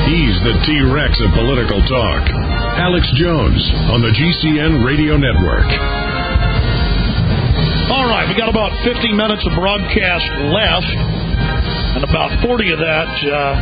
He's the T-Rex of political talk. Alex Jones on the GCN Radio Network. All right, we got about 50 minutes of broadcast left, and about 40 of that,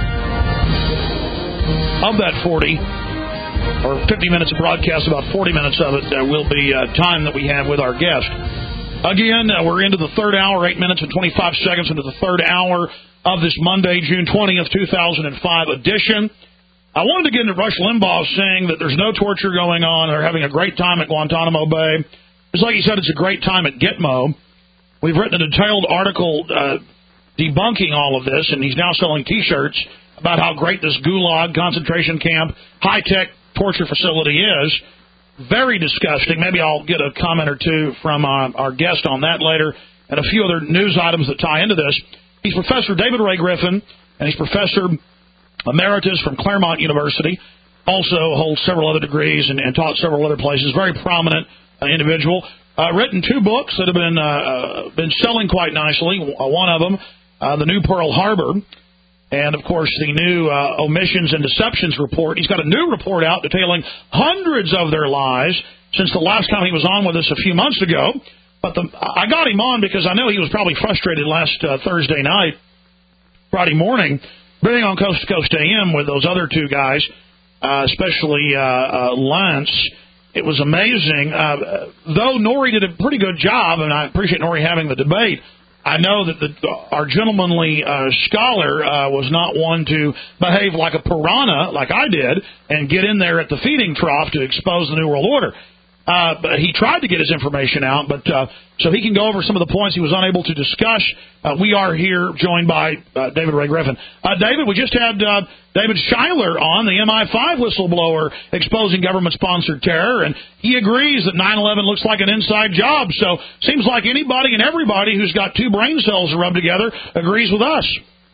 or 50 minutes of broadcast, about 40 minutes of it will be time that we have with our guest. Again, we're into the third hour, 8 minutes and 25 seconds into the third hour of this Monday, June 20th, 2005 edition. I wanted to get into Rush Limbaugh saying that there's no torture going on. They're having a great time at Guantanamo Bay. Just like he said, it's a great time at Gitmo. We've written a detailed article debunking all of this, and he's now selling T-shirts about how great this gulag concentration camp, high-tech torture facility is. Very disgusting. Maybe I'll get a comment or two from our guest on that later, and a few other news items that tie into this. He's Professor David Ray Griffin, and he's Professor Emeritus from Claremont University. Also holds several other degrees and taught several other places. Very prominent individual. Written two books that have been selling quite nicely. One of them, The New Pearl Harbor, and, of course, the new Omissions and Deceptions report. He's got a new report out detailing hundreds of their lies since the last time he was on with us a few months ago. But I got him on because I know he was probably frustrated last Thursday night, Friday morning, being on Coast to Coast AM with those other two guys, especially Lance. It was amazing. Though Norrie did a pretty good job, and I appreciate Norrie having the debate, I know that our gentlemanly scholar was not one to behave like a piranha, like I did, and get in there at the feeding trough to expose the New World Order. But he tried to get his information out, but so he can go over some of the points he was unable to discuss. We are here joined by David Ray Griffin. David, we just had David Schuyler on, the MI5 whistleblower, exposing government-sponsored terror, and he agrees that 9/11 looks like an inside job. So seems like anybody and everybody who's got two brain cells rubbed together agrees with us.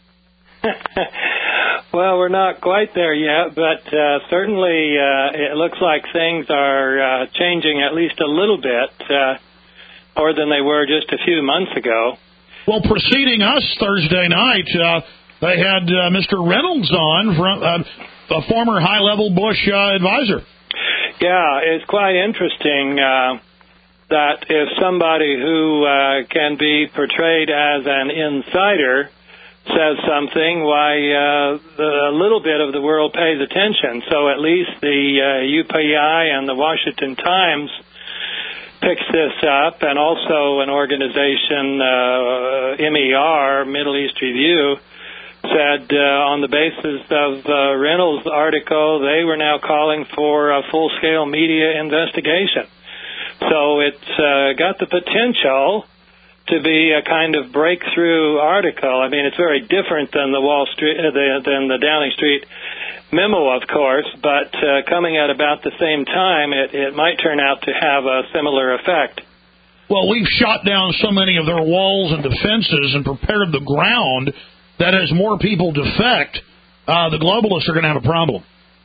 Well, we're not quite there yet, but certainly it looks like things are changing at least a little bit, more than they were just a few months ago. Well, preceding us Thursday night, they had Mr. Reynolds on, from a former high-level Bush advisor. Yeah, it's quite interesting that if somebody who can be portrayed as an insider says something, why a little bit of the world pays attention. So at least the UPI and the Washington Times picks this up, and also an organization, MER, Middle East Review, said on the basis of Reynolds' article, they were now calling for a full-scale media investigation. So it's got the potential to be a kind of breakthrough article. I mean, it's very different than the than the Downing Street memo, of course, but coming at about the same time, it might turn out to have a similar effect. Well, we've shot down so many of their walls and defenses and prepared the ground that as more people defect, the globalists are going to have a problem.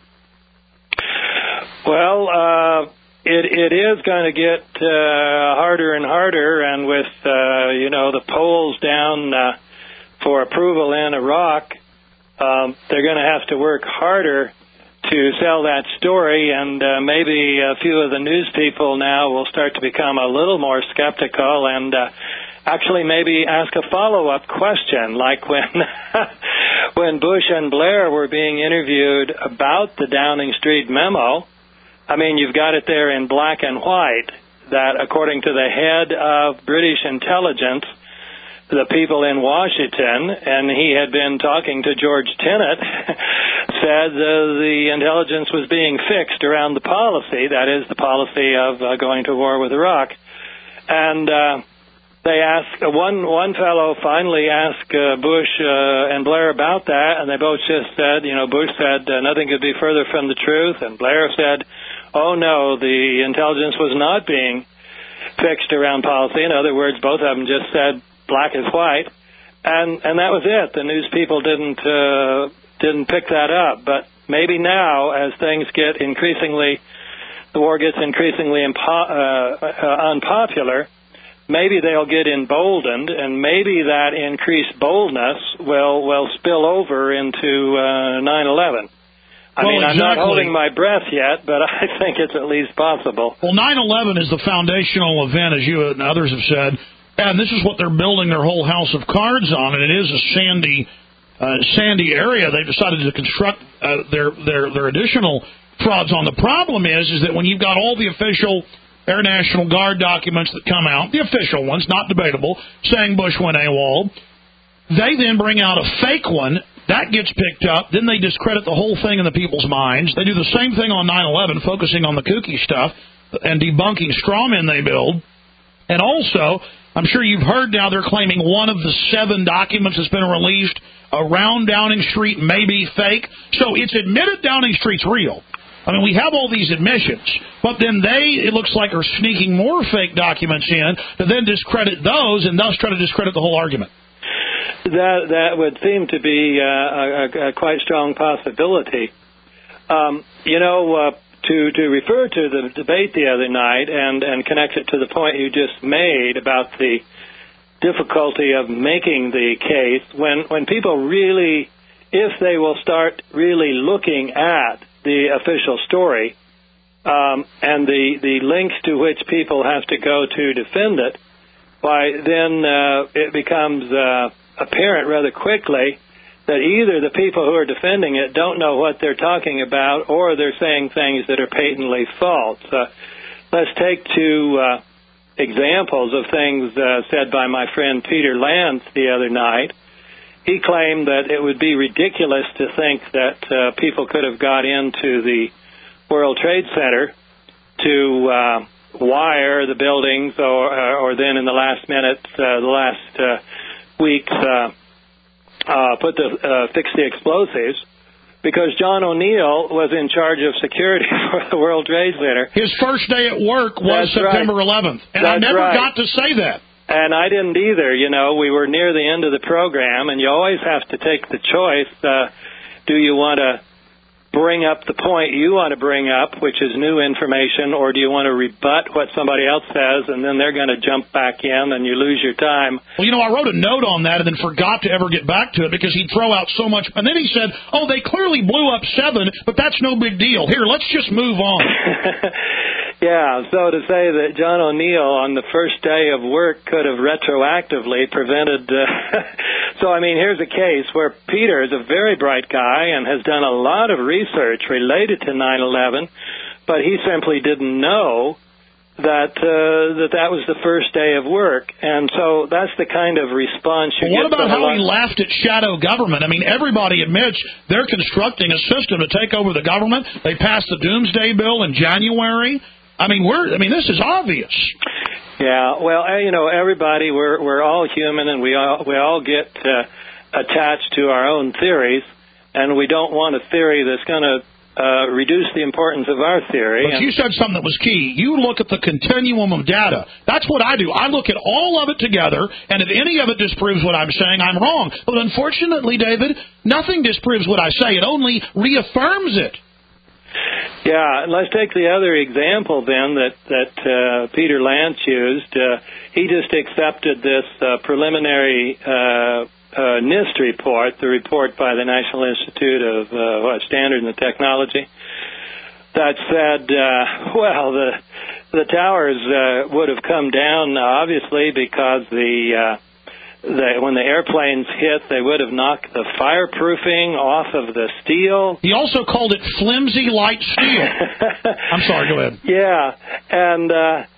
Well, It is going to get harder and harder, and with the polls down for approval in Iraq, they're going to have to work harder to sell that story, and maybe a few of the news people now will start to become a little more skeptical and actually maybe ask a follow-up question, like when Bush and Blair were being interviewed about the Downing Street memo. I mean, you've got it there in black and white that, according to the head of British intelligence, the people in Washington, and he had been talking to George Tenet, said the intelligence was being fixed around the policy, that is, the policy of going to war with Iraq. And they asked, one fellow finally asked Bush and Blair about that, and they both just said, Bush said nothing could be further from the truth, and Blair said, oh, no, the intelligence was not being fixed around policy. In other words, both of them just said black is white, and that was it. The news people didn't pick that up. But maybe now, as things get the war gets increasingly unpopular, maybe they'll get emboldened, and maybe that increased boldness will spill over into 9/11. I mean, I'm not holding my breath yet, but I think it's at least possible. Well, 9/11 is the foundational event, as you and others have said, and this is what they're building their whole house of cards on, and it is a sandy area. They've decided to construct their additional frauds on. The problem is that when you've got all the official Air National Guard documents that come out, the official ones, not debatable, saying Bush went AWOL, they then bring out a fake one. That gets picked up. Then they discredit the whole thing in the people's minds. They do the same thing on 9/11, focusing on the kooky stuff and debunking straw men they build. And also, I'm sure you've heard now they're claiming one of the 7 documents that's been released around Downing Street may be fake. So it's admitted Downing Street's real. I mean, we have all these admissions, but then it looks like, are sneaking more fake documents in to then discredit those and thus try to discredit the whole argument. That would seem to be a quite strong possibility. To refer to the debate the other night and connect it to the point you just made about the difficulty of making the case, when people really, if they will start really looking at the official story and the links to which people have to go to defend it, why then it becomes apparent rather quickly that either the people who are defending it don't know what they're talking about, or they're saying things that are patently false. Let's take 2 examples of things said by my friend Peter Lance the other night. He claimed that it would be ridiculous to think that people could have got into the World Trade Center to wire the buildings, or then in the last minute, the last weeks, fix the explosives, because John O'Neill was in charge of security for the World Trade Center. His first day at work was September 11th, and I never got to say that. And I didn't either. We were near the end of the program, and you always have to take the choice. Do you want to bring up the point you want to bring up, which is new information, or do you want to rebut what somebody else says, and then they're going to jump back in and you lose your time? Well, I wrote a note on that and then forgot to ever get back to it because he'd throw out so much. And then he said, they clearly blew up 7, but that's no big deal. Here, let's just move on. Yeah, so to say that John O'Neill on the first day of work could have retroactively prevented... So, I mean, here's a case where Peter is a very bright guy and has done a lot of research related to 9/11, but he simply didn't know that was the first day of work. And so that's the kind of response you get. What about how he laughed at shadow government? I mean, everybody admits they're constructing a system to take over the government. They passed the Doomsday Bill in January. I mean, this is obvious. Yeah, well, everybody, we're all human, and we all get attached to our own theories, and we don't want a theory that's going to reduce the importance of our theory. But you said something that was key. You look at the continuum of data. That's what I do. I look at all of it together, and if any of it disproves what I'm saying, I'm wrong. But unfortunately, David, nothing disproves what I say. It only reaffirms it. Yeah, and let's take the other example then that Peter Lance used. He just accepted this preliminary NIST report, the report by the National Institute of Standards and Technology, that said, the towers would have come down, obviously, because when the airplanes hit, they would have knocked the fireproofing off of the steel. He also called it flimsy light steel. I'm sorry, go ahead. Yeah, and,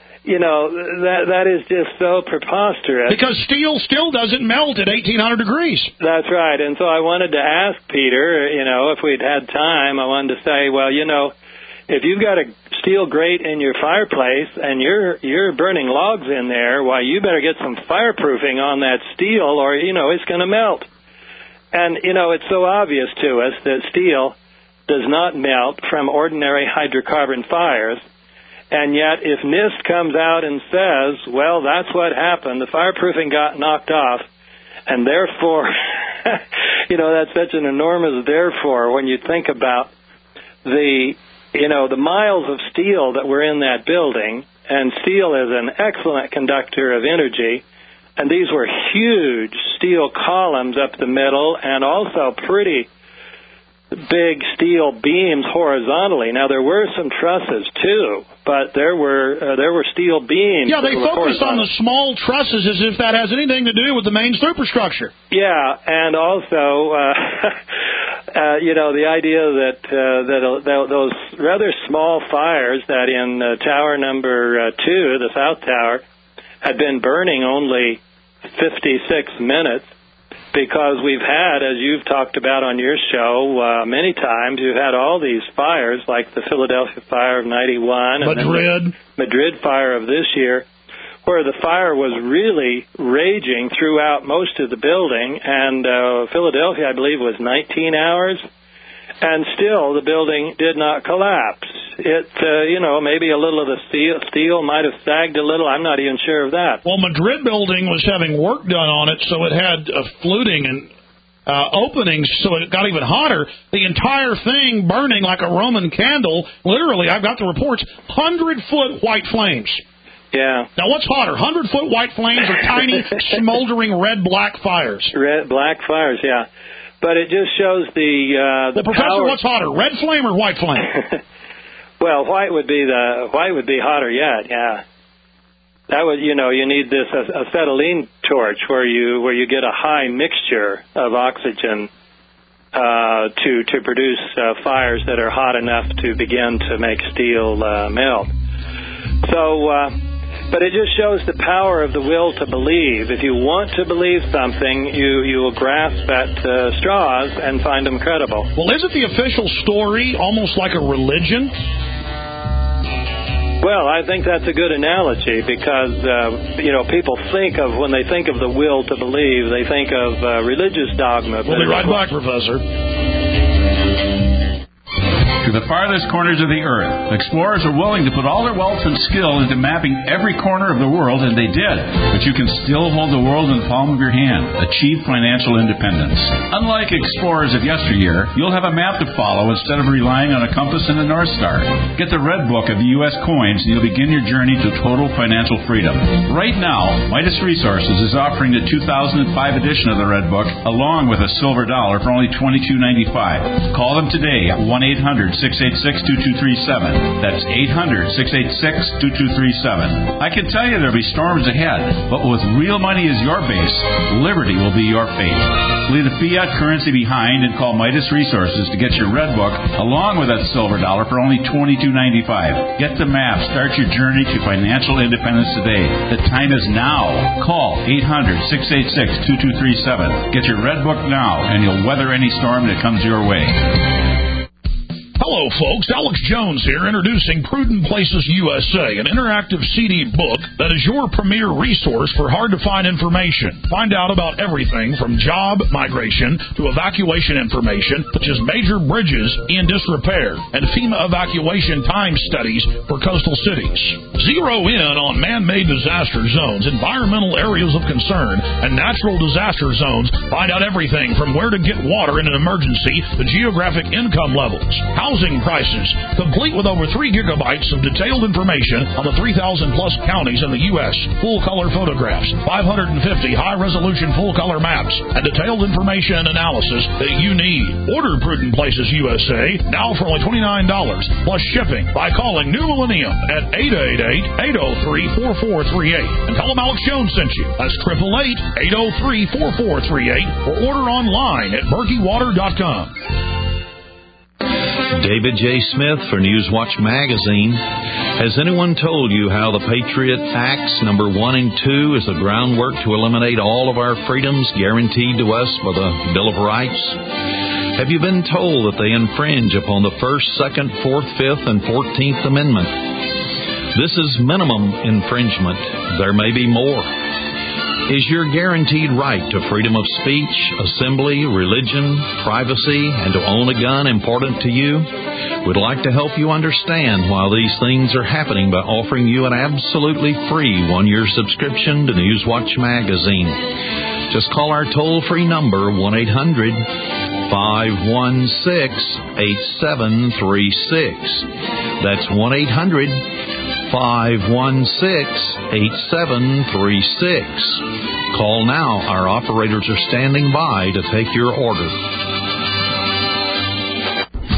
that is just so preposterous. Because steel still doesn't melt at 1,800 degrees. That's right, and so I wanted to ask Peter, if we'd had time, I wanted to say, if you've got a steel grate in your fireplace and you're burning logs in there, why, you better get some fireproofing on that steel or, it's going to melt. And, it's so obvious to us that steel does not melt from ordinary hydrocarbon fires. And yet, if NIST comes out and says, that's what happened, the fireproofing got knocked off, and therefore, that's such an enormous therefore when you think about the miles of steel that were in that building, and steel is an excellent conductor of energy, and these were huge steel columns up the middle and also pretty big steel beams horizontally. Now there were some trusses too, but there were steel beams. Yeah, they focused on the small trusses as if that has anything to do with the main superstructure. Yeah, and also, the idea that those rather small fires that in tower number 2, the South Tower, had been burning only 56 minutes. Because we've had, as you've talked about on your show many times, you've had all these fires, like the Philadelphia fire of 91, and then the Madrid fire of this year, where the fire was really raging throughout most of the building, and Philadelphia, I believe, was 19 hours, and still the building did not collapse. It, maybe a little of the steel might have sagged a little. I'm not even sure of that. Well, Madrid building was having work done on it, so it had fluting and openings, so it got even hotter. The entire thing burning like a Roman candle. Literally, I've got the reports, 100-foot white flames. Yeah. Now, what's hotter, 100-foot white flames or tiny, smoldering red-black fires? Red-black fires, yeah. But it just shows the Professor, power. what's hotter, red flame or white flame? Well, white would be hotter yet. Yeah, that would you need this acetylene torch where you get a high mixture of oxygen to produce fires that are hot enough to begin to make steel melt. So. But it just shows the power of the will to believe. If you want to believe something, you will grasp at straws and find them credible. Well, isn't the official story almost like a religion? Well, I think that's a good analogy because, people when they think of the will to believe, they think of religious dogma. We'll be right back, Professor. To the farthest corners of the earth, explorers are willing to put all their wealth and skill into mapping every corner of the world, and they did. But you can still hold the world in the palm of your hand. Achieve financial independence. Unlike explorers of yesteryear, you'll have a map to follow instead of relying on a compass and a North Star. Get the Red Book of the U.S. coins, and you'll begin your journey to total financial freedom. Right now, Midas Resources is offering the 2005 edition of the Red Book, along with a silver dollar for only $22.95. Call them today at 1-800-686-2237. That's 800-686-2237. I can tell you there'll be storms ahead, but with real money as your base, liberty will be your fate. Leave the fiat currency behind and call Midas Resources to get your Red Book along with that silver dollar for only $22.95. Get the map. Start your journey to financial independence today. The time is now. Call 800-686-2237. Get your Red Book now, and you'll weather any storm that comes your way. Hello, folks. Alex Jones here, introducing Prudent Places USA, an interactive CD book that is your premier resource for hard-to-find information. Find out about everything from job migration to evacuation information, such as major bridges in disrepair and FEMA evacuation time studies for coastal cities. Zero in on man-made disaster zones, environmental areas of concern, and natural disaster zones. Find out everything from where to get water in an emergency to geographic income levels, housing prices, complete with over 3 gigabytes of detailed information on the 3,000-plus counties in the U.S., full-color photographs, 550 high-resolution full-color maps, and detailed information and analysis that you need. Order Prudent Places USA now for only $29 plus shipping by calling New Millennium at 888-803-4438 and tell them Alex Jones sent you. That's 888-803-4438 or order online at murkywater.com. David J. Smith for Newswatch Magazine. Has anyone told you how the Patriot Acts number 1 and 2 is the groundwork to eliminate all of our freedoms guaranteed to us by the Bill of Rights? Have you been told that they infringe upon the 1st, 2nd, 4th, 5th, and 14th Amendment? This is minimum infringement. There may be more. Is your guaranteed right to freedom of speech, assembly, religion, privacy, and to own a gun important to you? We'd like to help you understand why these things are happening by offering you an absolutely free 1-year subscription to Newswatch Magazine. Just call our toll-free number, 1-800-516-8736. That's 1-800-516-8736. Call now. Our operators are standing by to take your order.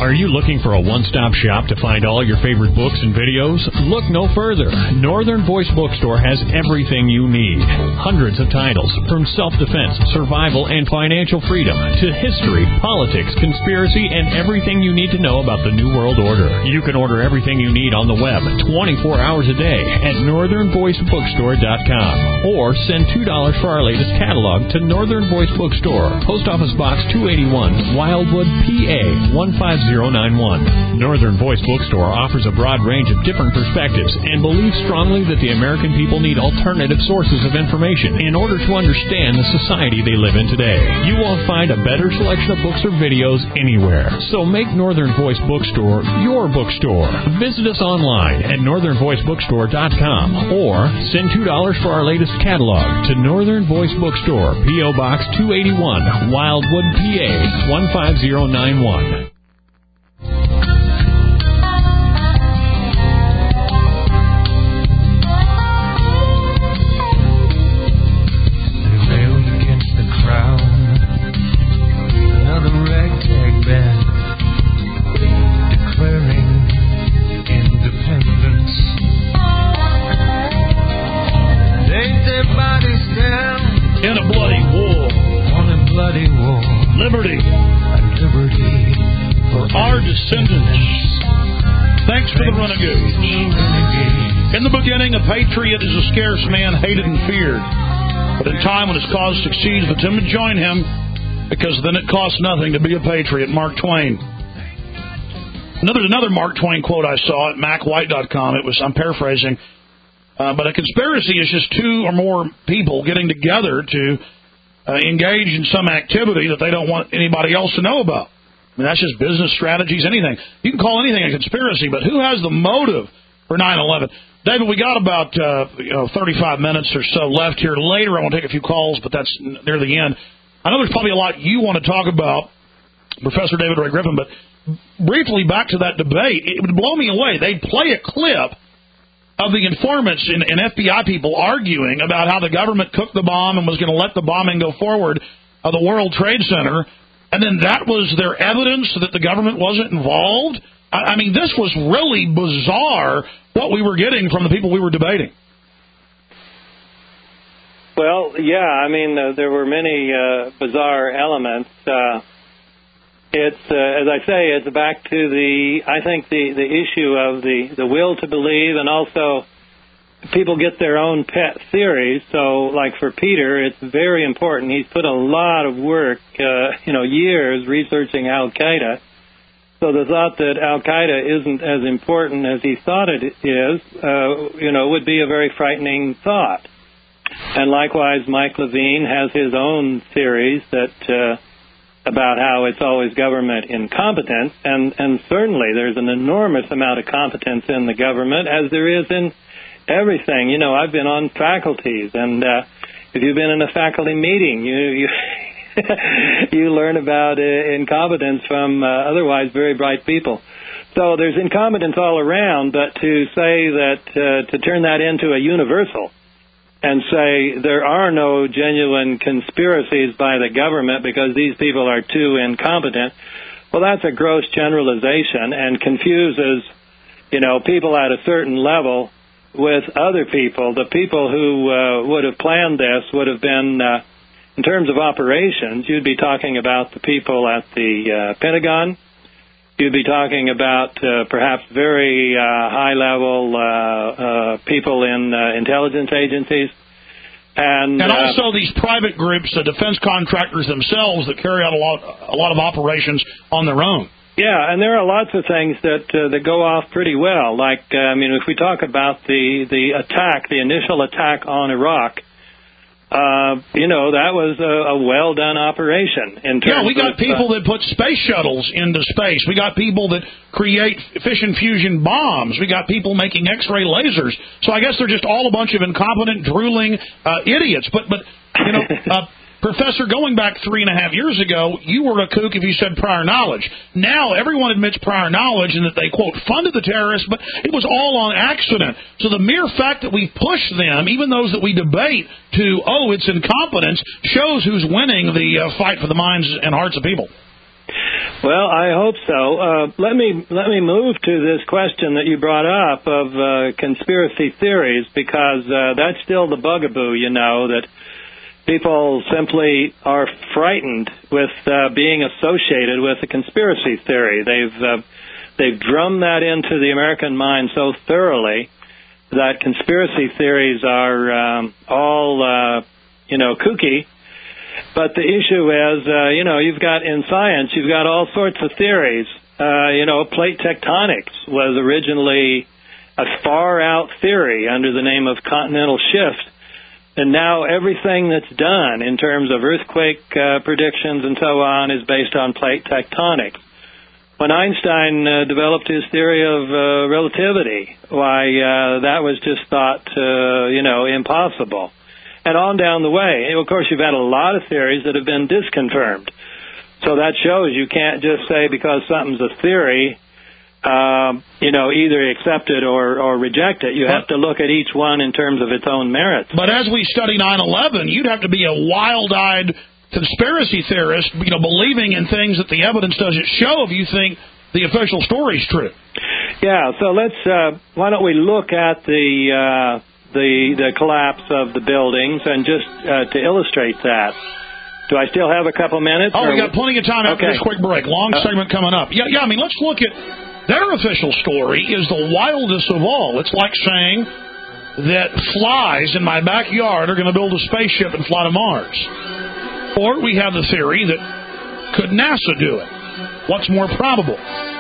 Are you looking for a one-stop shop to find all your favorite books and videos? Look no further. Northern Voice Bookstore has everything you need. Hundreds of titles, from self-defense, survival, and financial freedom, to history, politics, conspiracy, and everything you need to know about the New World Order. You can order everything you need on the web 24 hours a day at northernvoicebookstore.com or send $2 for our latest catalog to Northern Voice Bookstore, Post Office Box 281, Wildwood, PA 15091. Northern Voice Bookstore offers a broad range of different perspectives and believes strongly that the American people need alternative sources of information in order to understand the society they live in today. You won't find a better selection of books or videos anywhere. So make Northern Voice Bookstore your bookstore. Visit us online at northernvoicebookstore.com or send $2 for our latest catalog to Northern Voice Bookstore, P.O. Box 281, Wildwood, PA 15091. In a bloody war, on a bloody war, liberty, and liberty for our descendants. Thanks for the renegades. In the beginning, a patriot is a scarce man, hated and feared. But in time when his cause succeeds, the timid join him, because then it costs nothing to be a patriot. Mark Twain. Another Mark Twain quote I saw at macwhite.com. I'm paraphrasing. But a conspiracy is just two or more people getting together to engage in some activity that they don't want anybody else to know about. I mean, that's just business strategies, anything. You can call anything a conspiracy, but who has the motive for 9/11? David, we got about 35 minutes or so left here. Later, I want to take a few calls, but that's near the end. I know there's probably a lot you want to talk about, Professor David Ray Griffin, but briefly back to that debate, it would blow me away. They'd play a clip of the informants and FBI people arguing about how the government cooked the bomb and was going to let the bombing go forward of the World Trade Center, and then that was their evidence that the government wasn't involved? I mean, this was really bizarre, what we were getting from the people we were debating. Well, yeah, I mean, there were many bizarre elements. It's, as I say, it's back to the issue of the will to believe, and also people get their own pet theories. So, like for Peter, it's very important. He's put a lot of work, years researching Al-Qaeda. So the thought that Al-Qaeda isn't as important as he thought it is, would be a very frightening thought. And likewise, Mike Levine has his own theories that about how it's always government incompetence, and certainly there's an enormous amount of competence in the government, as there is in everything. You know, I've been on faculties, and if you've been in a faculty meeting, you you learn about incompetence from otherwise very bright people. So there's incompetence all around, but to say that, to turn that into a universal and say there are no genuine conspiracies by the government because these people are too incompetent, well, that's a gross generalization and confuses, people at a certain level with other people. The people who would have planned this would have been, in terms of operations, you'd be talking about the people at the Pentagon. You'd be talking about perhaps very high-level people in intelligence agencies. And also these private groups, the defense contractors themselves that carry out a lot of operations on their own. Yeah, and there are lots of things that go off pretty well. Like, if we talk about the attack, the initial attack on Iraq, that was a well-done operation. We got people that put space shuttles into space. We got people that create fission fusion bombs. We got people making X-ray lasers. So I guess they're just all a bunch of incompetent, drooling idiots. But Professor, going back 3.5 years ago, you were a kook if you said prior knowledge. Now everyone admits prior knowledge and that they, quote, funded the terrorists, but it was all on accident. So the mere fact that we push them, even those that we debate, to, it's incompetence, shows who's winning the fight for the minds and hearts of people. Well, I hope so. Let me move to this question that you brought up of conspiracy theories, because that's still the bugaboo, that people simply are frightened with being associated with a conspiracy theory. They've drummed that into the American mind so thoroughly that conspiracy theories are all kooky. But the issue is, you've got in science, you've got all sorts of theories. Plate tectonics was originally a far-out theory under the name of continental shift. And now everything that's done in terms of earthquake predictions and so on is based on plate tectonics. When Einstein developed his theory of relativity, that was just thought, impossible. And on down the way. Of course, you've had a lot of theories that have been disconfirmed. So that shows you can't just say because something's a theory, either accept it or reject it. You have to look at each one in terms of its own merits. But as we study 9/11, you'd have to be a wild-eyed conspiracy theorist, believing in things that the evidence doesn't show if you think the official story's true. Yeah, so why don't we look at the collapse of the buildings, and just to illustrate that. Do I still have a couple minutes? Oh, we got plenty of time after this quick break. Long segment coming up. Yeah, let's look at their official story is the wildest of all. It's like saying that flies in my backyard are going to build a spaceship and fly to Mars. Or we have the theory that could NASA do it? What's more probable?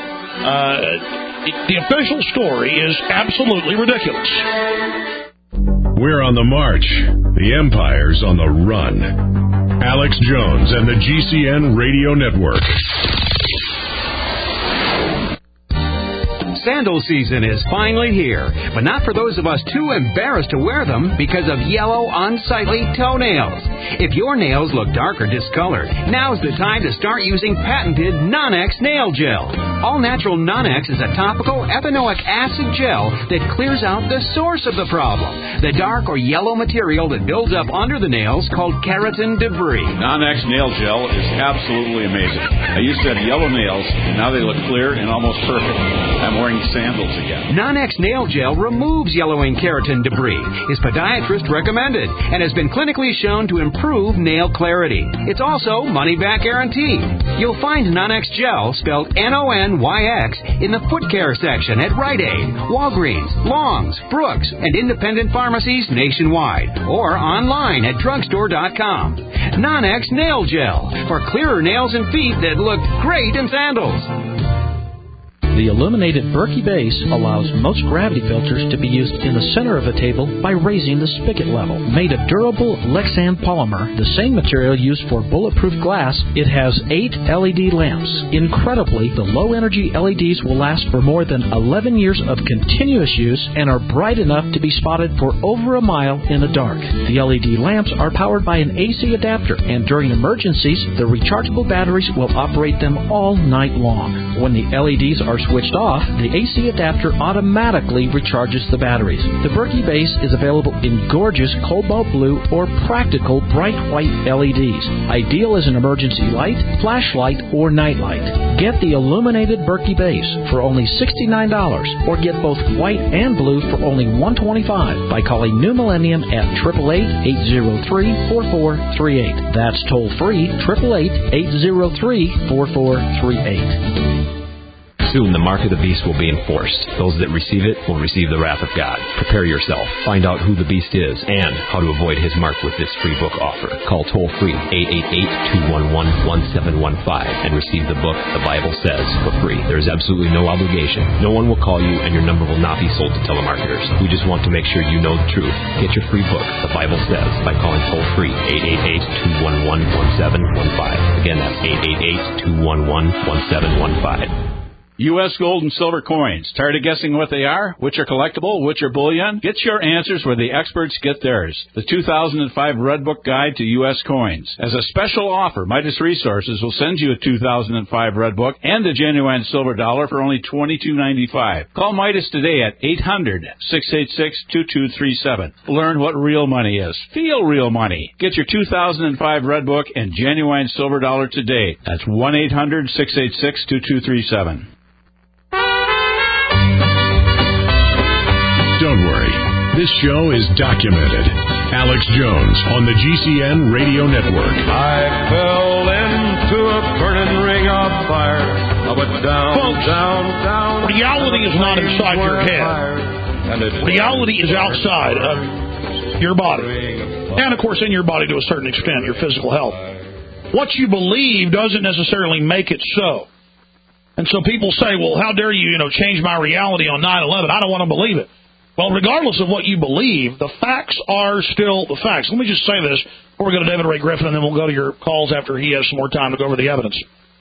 The official story is absolutely ridiculous. We're on the march. The Empire's on the run. Alex Jones and the GCN Radio Network. Sandal season is finally here, but not for those of us too embarrassed to wear them because of yellow, unsightly toenails. If your nails look dark or discolored, now's the time to start using patented Non-X Nail Gel. All-natural Non-X is a topical ethanoic acid gel that clears out the source of the problem, the dark or yellow material that builds up under the nails called keratin debris. Non-X Nail Gel is absolutely amazing. I used to have yellow nails, and now they look clear and almost perfect. I'm wearing sandals again. Non-X Nail Gel removes yellowing keratin debris, is podiatrist recommended, and has been clinically shown to improve nail clarity. It's also money-back guaranteed. You'll find Non-X Gel, spelled N-O-N-Y-X, in the foot care section at Rite Aid, Walgreens, Long's, Brooks, and independent pharmacies nationwide, or online at drugstore.com. Non-X Nail Gel, for clearer nails and feet that look great in sandals. The illuminated Berkey base allows most gravity filters to be used in the center of a table by raising the spigot level. Made of durable Lexan polymer, the same material used for bulletproof glass, it has 8 LED lamps. Incredibly, the low-energy LEDs will last for more than 11 years of continuous use and are bright enough to be spotted for over a mile in the dark. The LED lamps are powered by an AC adapter, and during emergencies, the rechargeable batteries will operate them all night long. When the LEDs are switched off, the AC adapter automatically recharges the batteries. The Berkey base is available in gorgeous cobalt blue or practical bright white LEDs. Ideal as an emergency light, flashlight, or nightlight. Get the illuminated Berkey base for only $69, or get both white and blue for only $125 by calling New Millennium at 888-803-4438. That's toll free, 888-803-4438. Soon the mark of the beast will be enforced. Those that receive it will receive the wrath of God. Prepare yourself. Find out who the beast is and how to avoid his mark with this free book offer. Call toll-free 888-211-1715 and receive the book The Bible Says for free. There is absolutely no obligation. No one will call you and your number will not be sold to telemarketers. We just want to make sure you know the truth. Get your free book, The Bible Says, by calling toll-free 888-211-1715. Again, that's 888-211-1715. U.S. gold and silver coins. Tired of guessing what they are? Which are collectible? Which are bullion? Get your answers where the experts get theirs. The 2005 Red Book Guide to U.S. Coins. As a special offer, Midas Resources will send you a 2005 Red Book and a genuine silver dollar for only $22.95. Call Midas today at 800-686-2237. Learn what real money is. Feel real money. Get your 2005 Red Book and genuine silver dollar today. That's 1-800-686-2237. Don't worry. This show is documented. Alex Jones on the GCN Radio Network. I fell into a burning ring of fire. I went down, Folks, down. Reality is not inside your head. Reality is outside of your body. And, of course, in your body to a certain extent, your physical health. What you believe doesn't necessarily make it so. And so people say, well, how dare you, change my reality on 9/11? I don't want to believe it. Well, regardless of what you believe, the facts are still the facts. Let me just say this before we go to David Ray Griffin, and then we'll go to your calls after he has some more time to go over the evidence.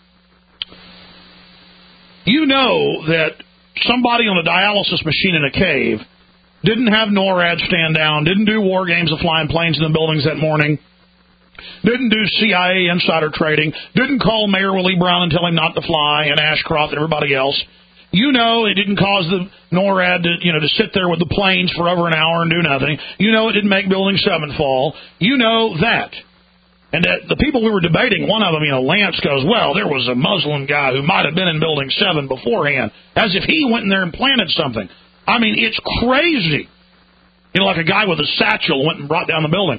You know that somebody on a dialysis machine in a cave didn't have NORAD stand down, didn't do war games of flying planes in the buildings that morning, didn't do CIA insider trading, didn't call Mayor Willie Brown and tell him not to fly, and Ashcroft and everybody else. You know it didn't cause the NORAD to sit there with the planes for over an hour and do nothing. You know it didn't make Building 7 fall. You know that. And that the people we were debating, one of them, Lance goes, well, there was a Muslim guy who might have been in Building 7 beforehand, as if he went in there and planted something. I mean, it's crazy. Like a guy with a satchel went and brought down the building.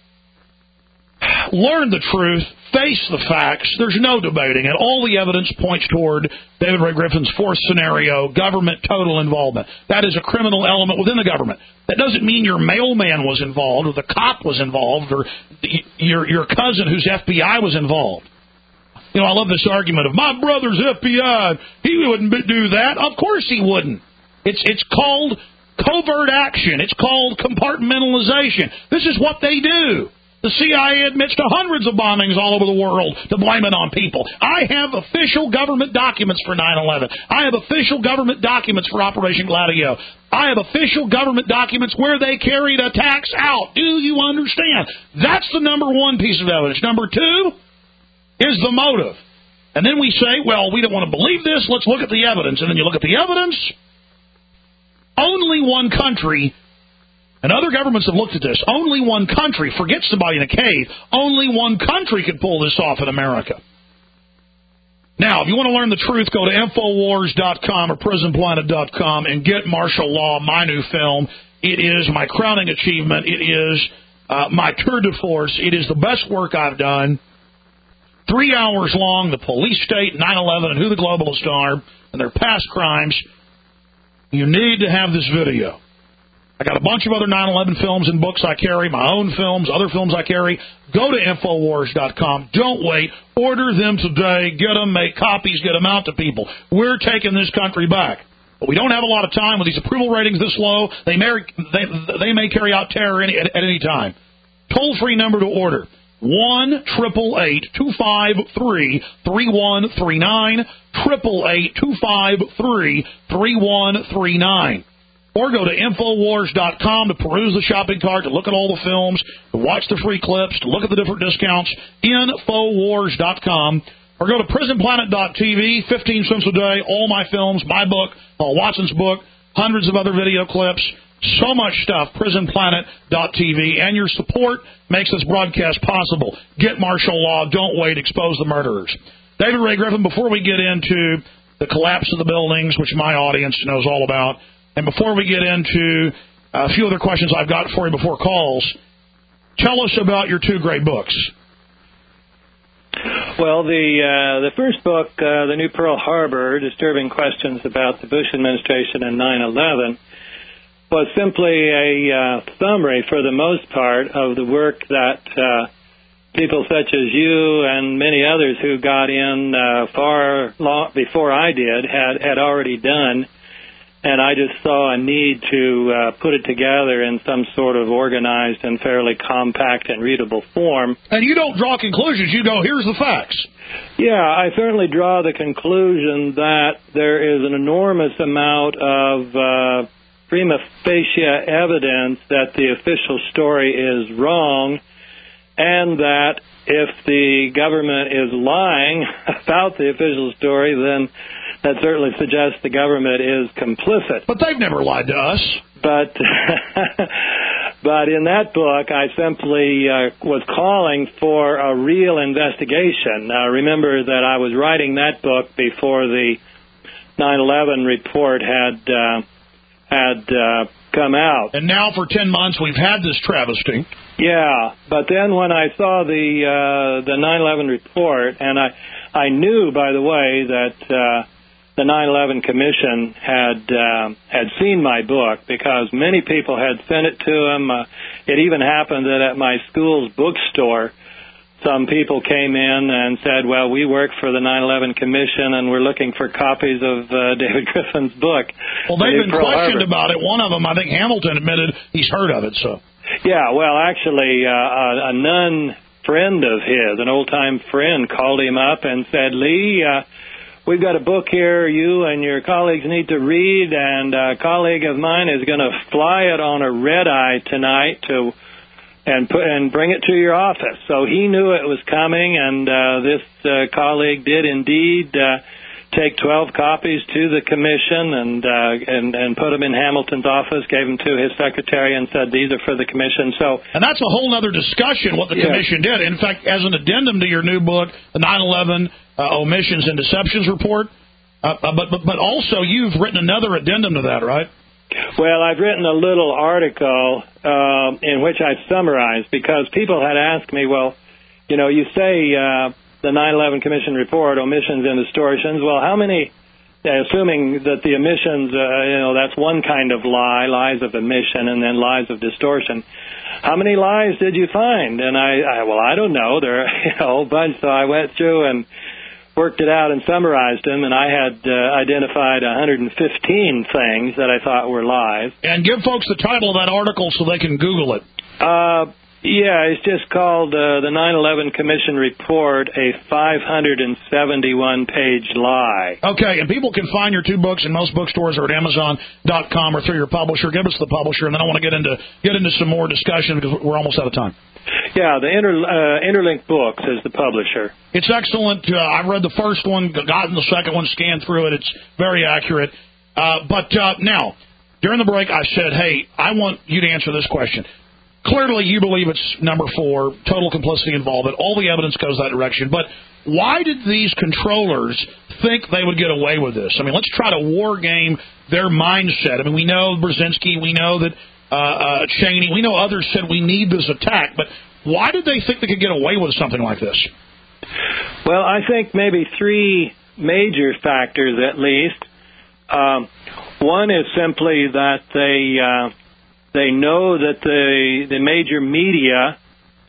Learn the truth, face the facts. There's no debating it. All the evidence points toward David Ray Griffin's fourth scenario, government total involvement. That is a criminal element within the government. That doesn't mean your mailman was involved or the cop was involved or your cousin whose FBI was involved. I love this argument of my brother's FBI. He wouldn't do that. Of course he wouldn't. It's called covert action. It's called compartmentalization. This is what they do. The CIA admits to hundreds of bombings all over the world to blame it on people. I have official government documents for 9/11. I have official government documents for Operation Gladio. I have official government documents where they carried attacks out. Do you understand? That's the number one piece of evidence. Number two is the motive. And then we say, well, we don't want to believe this. Let's look at the evidence. And then you look at the evidence. Only one country, and other governments have looked at this, only one country, forget somebody in a cave, only one country could pull this off in America. Now, if you want to learn the truth, go to Infowars.com or PrisonPlanet.com and get Martial Law, my new film. It is my crowning achievement. It is my tour de force. It is the best work I've done. 3 hours long, the police state, 9/11, and who the globalists are, and their past crimes. You need to have this video. I got a bunch of other 9/11 films and books I carry, my own films, other films I carry. Go to Infowars.com. Don't wait. Order them today. Get them, make copies, get them out to people. We're taking this country back. But we don't have a lot of time with these approval ratings this low. They may carry out terror at any time. Toll-free number to order. 1-888-253-3139, 888-253-3139. Or go to Infowars.com to peruse the shopping cart, to look at all the films, to watch the free clips, to look at the different discounts. Infowars.com. Or go to PrisonPlanet.tv, 15 cents a day, all my films, my book, Paul Watson's book, hundreds of other video clips. So much stuff, PrisonPlanet.tv, and your support makes this broadcast possible. Get martial law. Don't wait. Expose the murderers. David Ray Griffin, before we get into the collapse of the buildings, which my audience knows all about, and before we get into a few other questions I've got for you before calls, tell us about your two great books. Well, the first book, The New Pearl Harbor, Disturbing Questions About the Bush Administration and 9/11, was simply a summary, for the most part, of the work that people such as you and many others who got in far long before I did had already done. and I just saw a need to put it together in some sort of organized and fairly compact and readable form. And you don't draw conclusions. You go, here's the facts. Yeah, I certainly draw the conclusion that there is an enormous amount of prima facie evidence that the official story is wrong, and that if the government is lying about the official story, then that certainly suggests the government is complicit. But they've never lied to us. But in that book, I simply was calling for a real investigation. Remember that I was writing that book before the 9/11 report had come out. And now for 10 months we've had this travesty. Yeah, but then when I saw the 9/11 report, and I knew, by the way, that the 9/11 Commission had seen my book because many people had sent it to them. It even happened that at my school's bookstore, some people came in and said, well, we work for the 9/11 Commission and we're looking for copies of David Griffin's book. Well, they've been questioned about it. One of them, I think Hamilton, admitted he's heard of it. So. Yeah, well, actually, a nun friend of his, an old-time friend, called him up and said, Lee, we've got a book here you and your colleagues need to read, and a colleague of mine is going to fly it on a red-eye tonight and bring it to your office. So he knew it was coming, and this colleague did indeed take 12 copies to the commission and put them in Hamilton's office, gave them to his secretary, and said these are for the commission. So, and that's a whole other discussion what the commission did. In fact, as an addendum to your new book, the 9/11 Omissions and Deceptions Report, but also you've written another addendum to that, right? Well, I've written a little article in which I've summarized, because people had asked me, well, you know, you say the 9/11 Commission report, omissions and distortions. Well, how many, assuming that the omissions, that's one kind of lie, lies of omission, and then lies of distortion. How many lies did you find? And I don't know. There are a whole bunch. So I went through and worked it out and summarized them, and I had identified 115 things that I thought were lies. And give folks the title of that article so they can Google it. Yeah, it's just called the 9/11 Commission Report, a 571-page lie. Okay, and people can find your two books in most bookstores or at Amazon.com or through your publisher. Give us the publisher, and then I want to get into some more discussion because we're almost out of time. Yeah, the Interlink Books is the publisher. It's excellent. I've read the first one, gotten the second one, scanned through it. It's very accurate. But now, during the break, I said, hey, I want you to answer this question. Clearly, you believe it's number 4, total complicity involvement. All the evidence goes that direction. But why did these controllers think they would get away with this? I mean, let's try to war game their mindset. I mean, we know Brzezinski, we know that Cheney, we know others said we need this attack. But why did they think they could get away with something like this? Well, I think maybe 3 major factors at least. One is simply that they know that the major media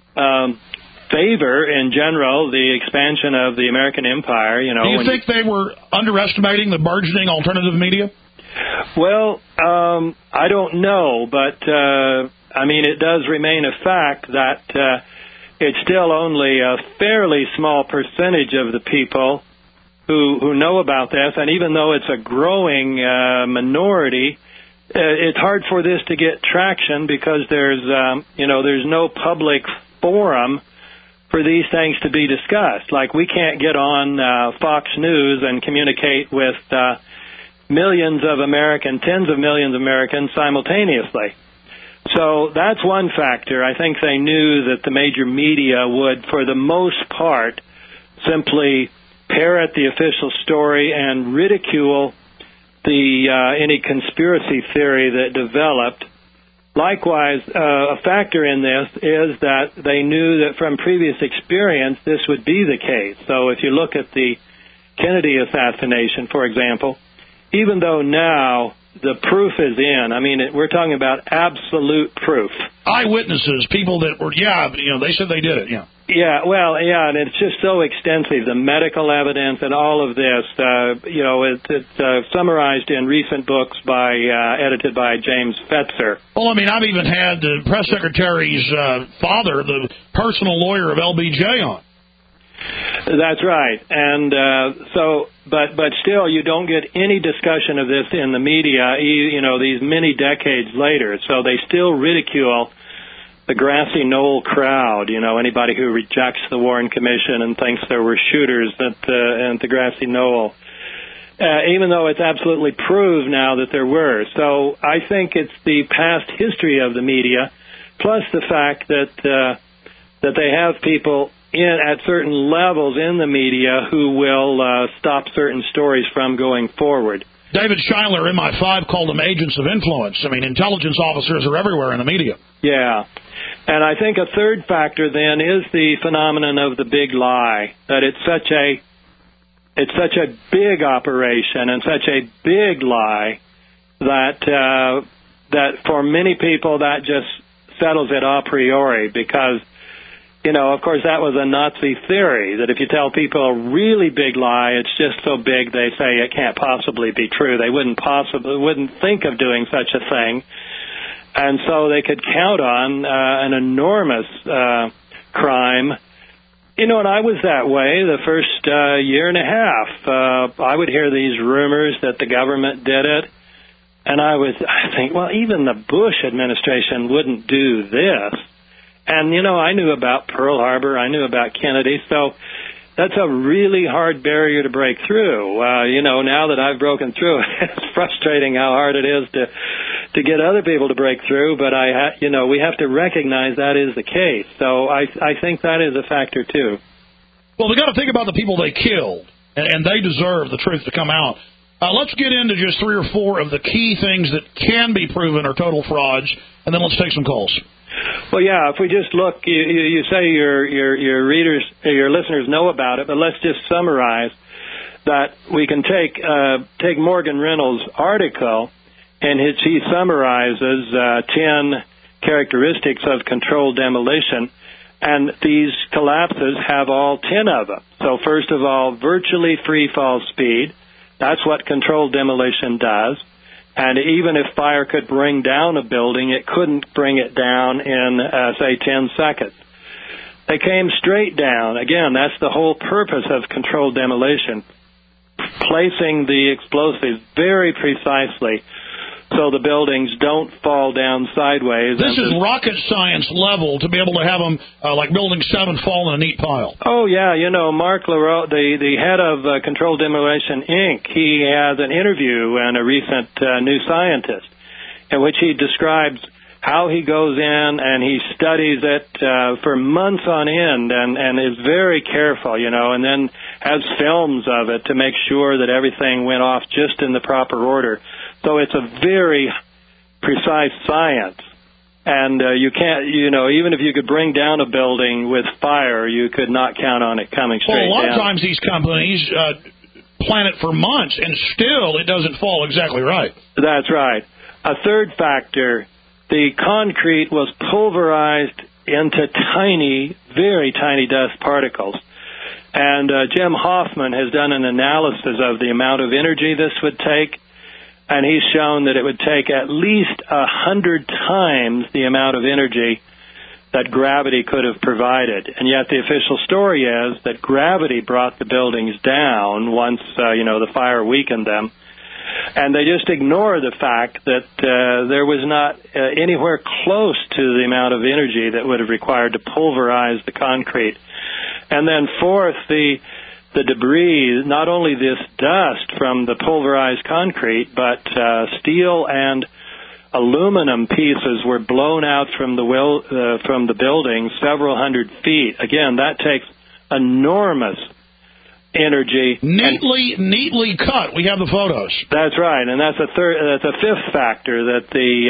favor, in general, the expansion of the American empire. You know, do you think they were underestimating the burgeoning alternative media? Well, I don't know, but I mean, it does remain a fact that it's still only a fairly small percentage of the people who know about this, and even though it's a growing minority, it's hard for this to get traction because there's no public forum for these things to be discussed. Like, we can't get on Fox News and communicate with millions of Americans, tens of millions of Americans simultaneously. So that's one factor. I think they knew that the major media would, for the most part, simply parrot the official story and ridicule any conspiracy theory that developed. Likewise, a factor in this is that they knew that from previous experience this would be the case. So if you look at the Kennedy assassination, for example, even though now the proof is in, I mean, we're talking about absolute proof. Eyewitnesses, people that were, they said they did it, yeah. Yeah, well, yeah, and it's just so extensive, the medical evidence and all of this. It's summarized in recent books edited by James Fetzer. Well, I mean, I've even had the press secretary's father, the personal lawyer of LBJ, on. That's right, and but still, you don't get any discussion of this in the media. These many decades later, so they still ridicule the grassy knoll crowd, anybody who rejects the Warren Commission and thinks there were shooters at the grassy knoll, even though it's absolutely proved now that there were. So I think it's the past history of the media, plus the fact that they have people at certain levels in the media who will stop certain stories from going forward. David Schuyler, MI5, called them agents of influence. I mean, intelligence officers are everywhere in the media. Yeah. And I think a third factor then is the phenomenon of the big lie, that it's such a big operation and such a big lie that for many people that just settles it a priori, because of course, that was a Nazi theory, that if you tell people a really big lie, it's just so big they say it can't possibly be true. They wouldn't think of doing such a thing. And so they could count on an enormous crime. And I was that way the first year and a half. I would hear these rumors that the government did it. And I think, well, even the Bush administration wouldn't do this. And, I knew about Pearl Harbor. I knew about Kennedy. So that's a really hard barrier to break through. Now that I've broken through, it's frustrating how hard it is to get other people to break through. But we have to recognize that is the case. So I think that is a factor, too. Well, we got to think about the people they killed, and they deserve the truth to come out. Let's get into just 3 or 4 of the key things that can be proven are total frauds, and then let's take some calls. Well, yeah, if we just look, you say your readers, your listeners know about it, but let's just summarize that we can take Morgan Reynolds' article, and he summarizes 10 characteristics of controlled demolition, and these collapses have all 10 of them. So first of all, virtually free fall speed. That's what controlled demolition does. And even if fire could bring down a building, it couldn't bring it down in, say, 10 seconds. They came straight down. Again, that's the whole purpose of controlled demolition, placing the explosives very precisely so the buildings don't fall down sideways. This is rocket science level to be able to have them, like Building 7, fall in a neat pile. Oh, yeah. Mark LaRoe, the head of Controlled Demolition, Inc., he has an interview in a recent New Scientist in which he describes how he goes in and he studies it for months on end and is very careful, and then has films of it to make sure that everything went off just in the proper order. So it's a very precise science. And you can't, even if you could bring down a building with fire, you could not count on it coming straight down. Well, a lot of times these companies plan it for months, and still it doesn't fall exactly right. That's right. A third factor, the concrete was pulverized into tiny, very tiny dust particles. And Jim Hoffman has done an analysis of the amount of energy this would take, and he's shown that it would take at least 100 times the amount of energy that gravity could have provided. And yet the official story is that gravity brought the buildings down once, the fire weakened them. And they just ignore the fact that there was not anywhere close to the amount of energy that would have required to pulverize the concrete. And then fourth, the debris, not only this dust from the pulverized concrete, but steel and aluminum pieces were blown out from the building several hundred feet. Again, that takes enormous energy. Neatly cut. We have the photos. That's right, and that's a fifth factor, that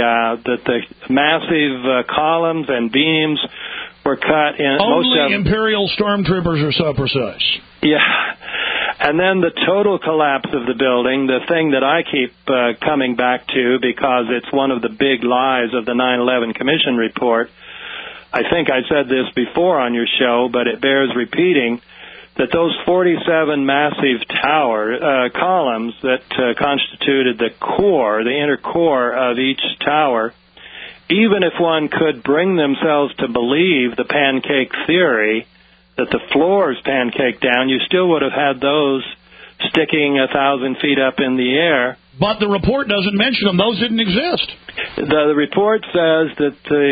the massive columns and beams were cut in. Only Imperial stormtroopers are so precise. Yeah. And then the total collapse of the building, the thing that I keep coming back to because it's one of the big lies of the 9/11 Commission report, I think I said this before on your show, but it bears repeating, that those 47 massive columns that constituted the core, the inner core of each tower, even if one could bring themselves to believe the pancake theory, that the floors pancake down, you still would have had those sticking 1,000 feet up in the air. But the report doesn't mention them. Those didn't exist. The report says that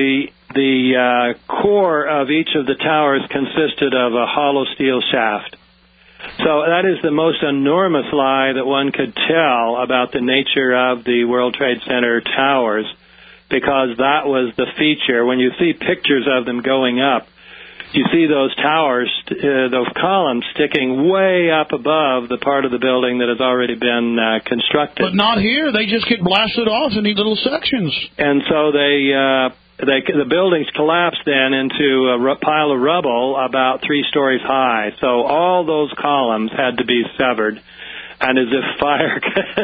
the core of each of the towers consisted of a hollow steel shaft. So that is the most enormous lie that one could tell about the nature of the World Trade Center towers, because that was the feature. When you see pictures of them going up, you see those towers, those columns sticking way up above the part of the building that has already been constructed. But not here. They just get blasted off in these little sections. And so the buildings collapsed then into a pile of rubble about 3 stories high. So all those columns had to be severed. And as if fire,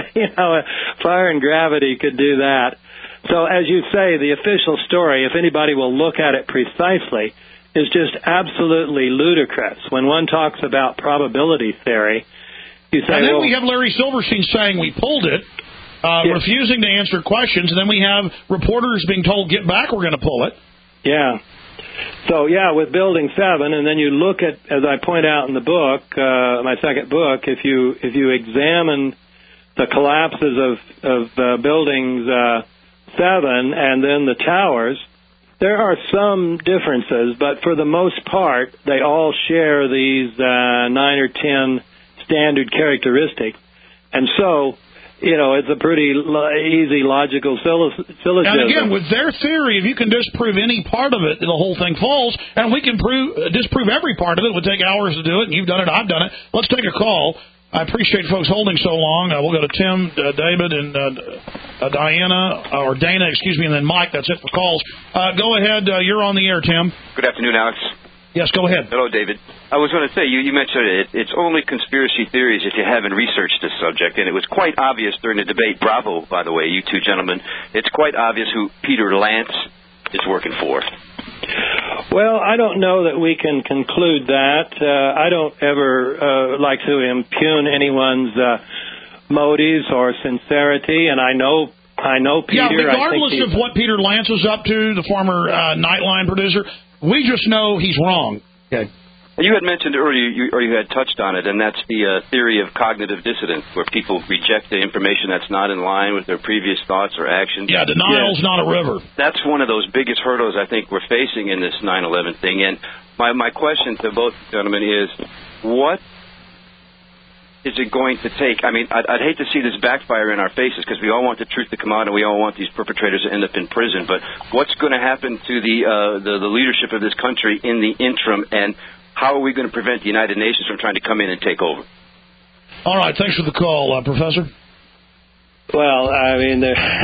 fire and gravity could do that. So as you say, the official story, if anybody will look at it precisely, is just absolutely ludicrous. When one talks about probability theory, you say, and then we have Larry Silverstein saying we pulled it, refusing to answer questions, and then we have reporters being told, get back, we're going to pull it. Yeah. So, with Building 7, and then you look at, as I point out in the book, my second book, if you examine the collapses of Buildings 7 and then the towers, there are some differences, but for the most part, they all share these 9 or 10 standard characteristics. And so, it's a pretty easy logical syllogism. And again, with their theory, if you can disprove any part of it, the whole thing falls. And we can disprove every part of it. It would take hours to do it, and you've done it, I've done it. Let's take a call. I appreciate folks holding so long. We'll go to Tim, David, and Dana, and then Mike. That's it for calls. Go ahead. You're on the air, Tim. Good afternoon, Alex. Yes, go ahead. Hello, David. I was going to say, you mentioned it's only conspiracy theories if you haven't researched this subject, and it was quite obvious during the debate. Bravo, by the way, you two gentlemen. It's quite obvious who Peter Lance is working for. Well, I don't know that we can conclude that. I don't ever like to impugn anyone's motives or sincerity, and I know Peter. Yeah, regardless of what Peter Lance is up to, the former Nightline producer, we just know he's wrong. Okay. You had mentioned earlier, you had touched on it, and that's the theory of cognitive dissonance, where people reject the information that's not in line with their previous thoughts or actions. Yeah, denial's not a river. That's one of those biggest hurdles I think we're facing in this 9/11 thing. And my question to both gentlemen is, what is it going to take? I mean, I'd hate to see this backfire in our faces, because we all want the truth to come out and we all want these perpetrators to end up in prison. But what's going to happen to the leadership of this country in the interim, and how are we going to prevent the United Nations from trying to come in and take over? All right, thanks for the call, Professor. Well, I mean,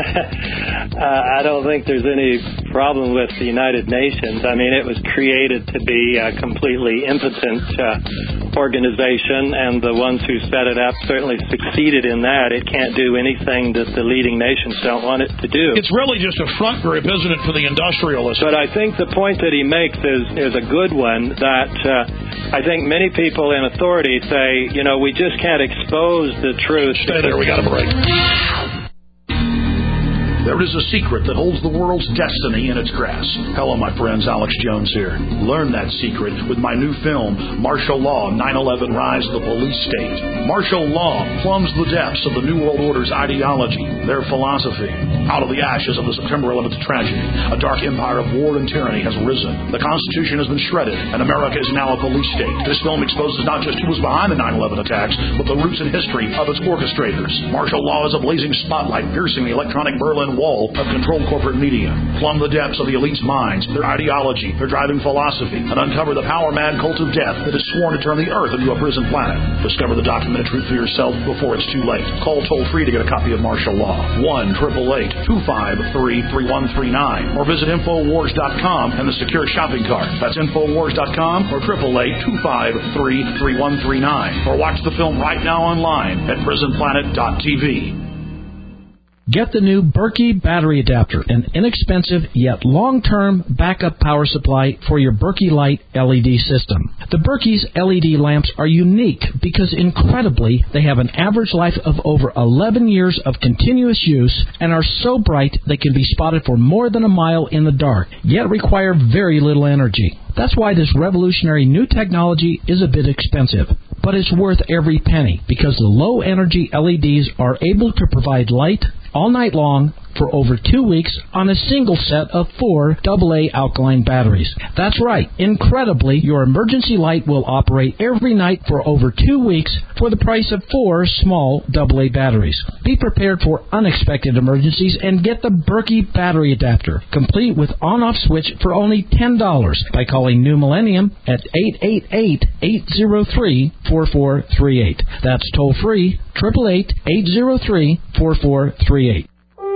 I don't think there's any problem with the United Nations. I mean, it was created to be a completely impotent organization, and the ones who set it up certainly succeeded in that. It can't do anything that the leading nations don't want it to do. It's really just a front group, isn't it, for the industrialists? But I think the point that he makes is a good one, that I think many people in authority say, we just can't expose the truth. Stay there, we got a break. There is a secret that holds the world's destiny in its grasp. Hello, my friends. Alex Jones here. Learn that secret with my new film, Martial Law, 9/11 Rise of the Police State. Martial law plumbs the depths of the New World Order's ideology, their philosophy. Out of the ashes of the September 11th tragedy, a dark empire of war and tyranny has risen. The Constitution has been shredded, and America is now a police state. This film exposes not just who was behind the 9/11 attacks, but the roots and history of its orchestrators. Martial Law is a blazing spotlight piercing the electronic Berlin Wall of controlled corporate media. Plumb the depths of the elite's minds, their ideology, their driving philosophy, and uncover the power-mad cult of death that is sworn to turn the Earth into a prison planet. Discover the documented truth for yourself before it's too late. Call toll-free to get a copy of Martial Law. 1-888-253-3139. Or visit Infowars.com and the secure shopping cart. That's Infowars.com or 888-253-3139. Or watch the film right now online at PrisonPlanet.tv. Get the new Berkey battery adapter, an inexpensive yet long-term backup power supply for your Berkey Light LED system. The Berkey's LED lamps are unique because, incredibly, they have an average life of over 11 years of continuous use and are so bright they can be spotted for more than a mile in the dark, yet require very little energy. That's why this revolutionary new technology is a bit expensive, but it's worth every penny because the low-energy LEDs are able to provide light all night long for over 2 weeks on a single set of 4 AA alkaline batteries. That's right. Incredibly, your emergency light will operate every night for over 2 weeks for the price of 4 small AA batteries. Be prepared for unexpected emergencies and get the Berkey battery adapter, complete with on-off switch for only $10 by calling New Millennium at 888-803-4438. That's toll-free, 888-803-4438.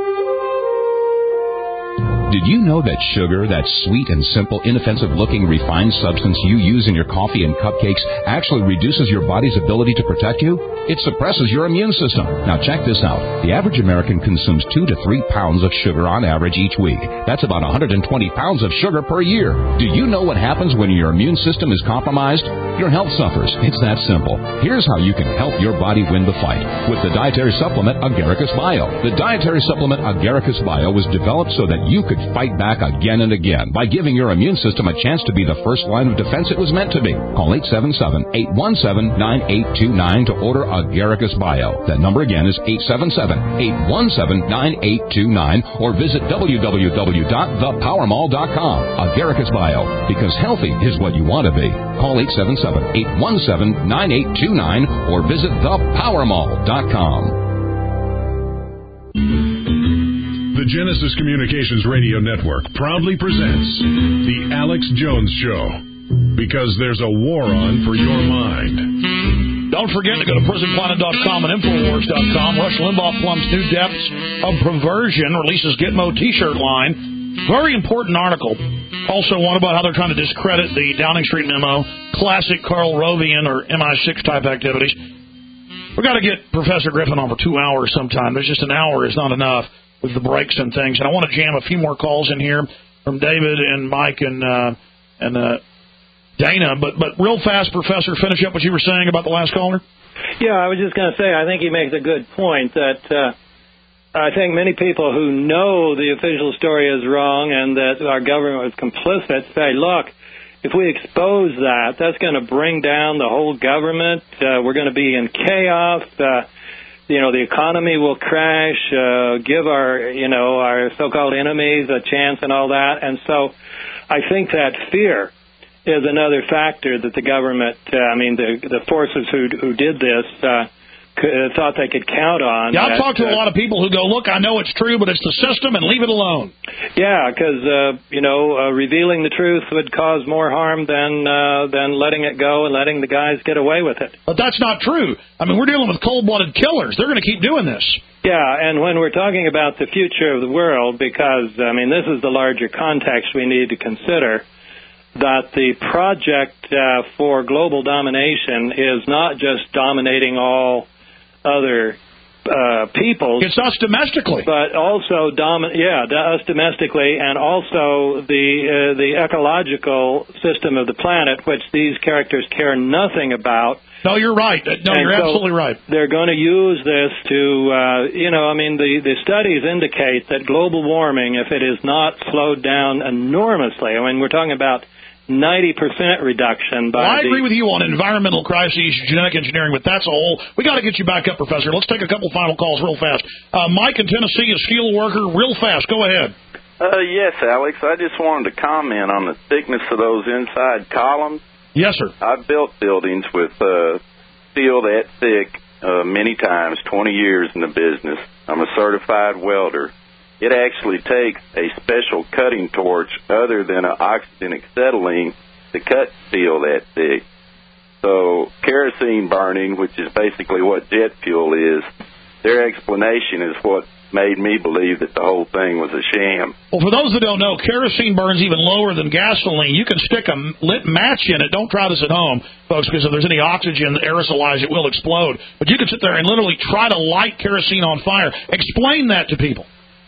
Did you know that sugar, that sweet and simple, inoffensive-looking refined substance you use in your coffee and cupcakes, actually reduces your body's ability to protect you? It suppresses your immune system. Now check this out. The average American consumes 2 to 3 pounds of sugar on average each week. That's about 120 pounds of sugar per year. Do you know what happens when your immune system is compromised? Your health suffers. It's that simple. Here's how you can help your body win the fight with the dietary supplement Agaricus Bio. The dietary supplement Agaricus Bio was developed so that you could fight back again and again by giving your immune system a chance to be the first line of defense it was meant to be. Call 877-817-9829 to order Agaricus Bio. That number again is 877-817-9829 or visit www.thepowermall.com. Agaricus Bio, because healthy is what you want to be. Call 877-817-9829 or visit thepowermall.com. The Genesis Communications Radio Network proudly presents The Alex Jones Show, because there's a war on for your mind. Don't forget to go to prisonplanet.com and Infowars.com. Rush Limbaugh plumbs new depths of perversion, releases Gitmo T-shirt line. Very important article. Also one about how they're trying to discredit the Downing Street memo, classic Karl Rovian or MI6 type activities. We've got to get Professor Griffin on for 2 hours sometime. There's just an hour is not enough with the breaks and things. And I want to jam a few more calls in here from David and Mike and Dana. But real fast, Professor, finish up what you were saying about the last caller. Yeah, I was just going to say, I think he makes a good point that I think many people who know the official story is wrong and that our government was complicit say, look, if we expose that, that's going to bring down the whole government. We're going to be in chaos. The economy will crash, give our so-called enemies a chance and all that. And so I think that fear is another factor that the government, the forces who did this thought they could count on. Yeah, I've talked to a lot of people who go, look, I know it's true, but it's the system, and leave it alone. Yeah, because, revealing the truth would cause more harm than letting it go and letting the guys get away with it. But that's not true. I mean, we're dealing with cold-blooded killers. They're going to keep doing this. Yeah, and when we're talking about the future of the world, because, this is the larger context we need to consider, that the project for global domination is not just dominating all other peoples. It's us domestically. But also, us domestically, and also the ecological system of the planet, which these characters care nothing about. No, you're right. No, you're absolutely right. They're going to use this to, the studies indicate that global warming, if it is not slowed down enormously, we're talking about 90% reduction. I agree with you on environmental crises, genetic engineering, but that's a whole. We got to get you back up, Professor. Let's take a couple final calls real fast. Mike in Tennessee, a steel worker, real fast. Go ahead. Yes, Alex. I just wanted to comment on the thickness of those inside columns. Yes, sir. I've built buildings with steel that thick many times, 20 years in the business. I'm a certified welder. It actually takes a special cutting torch other than an oxygen acetylene to cut steel that thick. So kerosene burning, which is basically what jet fuel is, their explanation is what made me believe that the whole thing was a sham. Well, for those that don't know, kerosene burns even lower than gasoline. You can stick a lit match in it. Don't try this at home, folks, because if there's any oxygen aerosolized, it will explode. But you can sit there and literally try to light kerosene on fire. Explain that to people.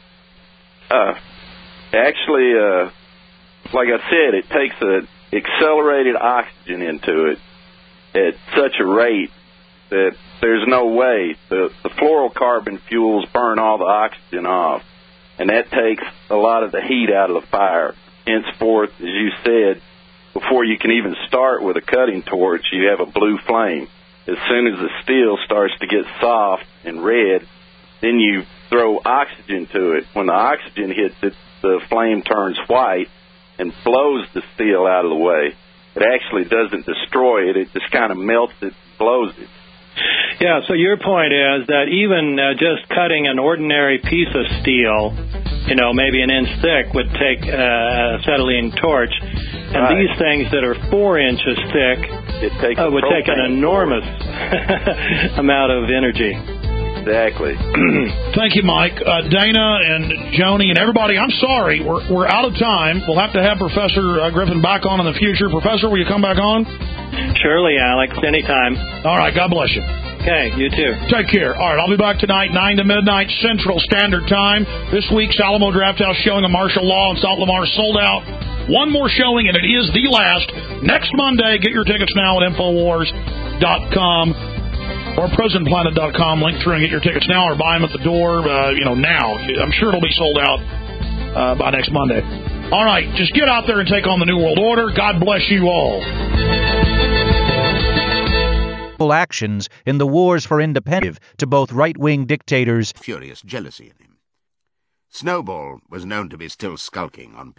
Actually, like I said, it takes an accelerated oxygen into it at such a rate that there's no way. The fluorocarbon fuels burn all the oxygen off, and that takes a lot of the heat out of the fire. Henceforth, as you said, before you can even start with a cutting torch, you have a blue flame. As soon as the steel starts to get soft and red, then you throw oxygen to it. When the oxygen hits it, the flame turns white and blows the steel out of the way. It actually doesn't destroy it. It just kind of melts it, blows it. Yeah, so your point is that even just cutting an ordinary piece of steel, maybe an inch thick, would take a acetylene torch. And right. These things that are 4 inches thick would take an enormous amount of energy. Exactly. Thank you, Mike. Dana and Joni and everybody, I'm sorry. We're out of time. We'll have to have Professor Griffin back on in the future. Professor, will you come back on? Surely, Alex. Anytime. All right. God bless you. Okay. You too. Take care. All right. I'll be back tonight, 9 to midnight Central Standard Time. This week's Alamo Drafthouse showing of martial law in South Lamar sold out. One more showing, and it is the last. Next Monday, get your tickets now at Infowars.com. or PrisonPlanet.com. Link through and get your tickets now, or buy them at the door, now. I'm sure it'll be sold out by next Monday. All right, just get out there and take on the New World Order. God bless you all. Actions in the wars for independence to both right-wing dictators. Furious jealousy in him. Snowball was known to be still skulking on